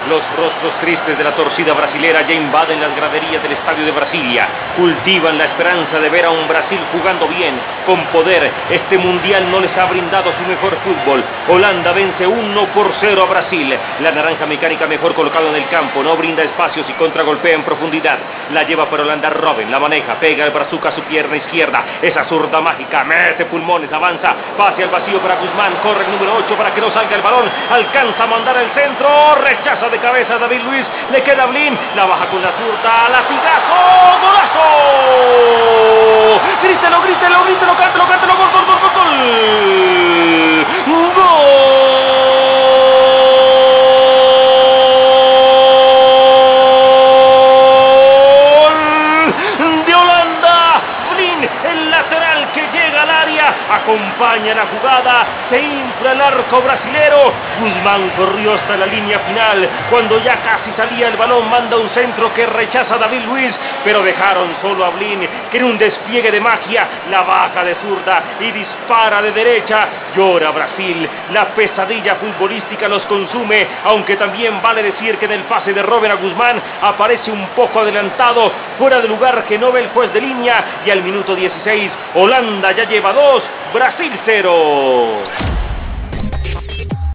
Los rostros tristes de la torcida brasilera ya invaden las graderías del Estadio de Brasilia. Cultivan la esperanza de ver a un Brasil jugando bien, con poder. Este mundial no les ha brindado su mejor fútbol. Holanda vence 1-0 a Brasil. La naranja mecánica mejor colocado en el campo. No brinda espacios y contragolpea en profundidad. La lleva para Holanda Robben. La maneja, pega el brazuca a su pierna izquierda. Esa zurda mágica, mete pulmones, avanza. Pase al vacío para Guzmán. Corre el número 8 para que no salga el balón. Alcanza a mandar el centro. Rechaza de cabeza a David Luiz. Le queda a Blin. La baja con la zurda. Latigazo. ¡Golazo! Grítelo, grítelo, grítelo, cántelo, cántelo. Gol, gol, gol, gol, gol. ¡Gol! De Holanda. Blin, el lateral que llega al área. Acompaña la jugada, se infla el arco brasilero. Guzmán corrió hasta la línea final. Cuando ya casi salía el balón, manda un centro que rechaza a David Luiz, pero dejaron solo a Blin, que en un despliegue de magia la baja de zurda y dispara de derecha. Llora Brasil, la pesadilla futbolística los consume, aunque también vale decir que en el pase de Robben a Guzmán aparece un poco adelantado, fuera de lugar que no ve el juez de línea, y al minuto 16 Holanda ya lleva 2, Brasil 0.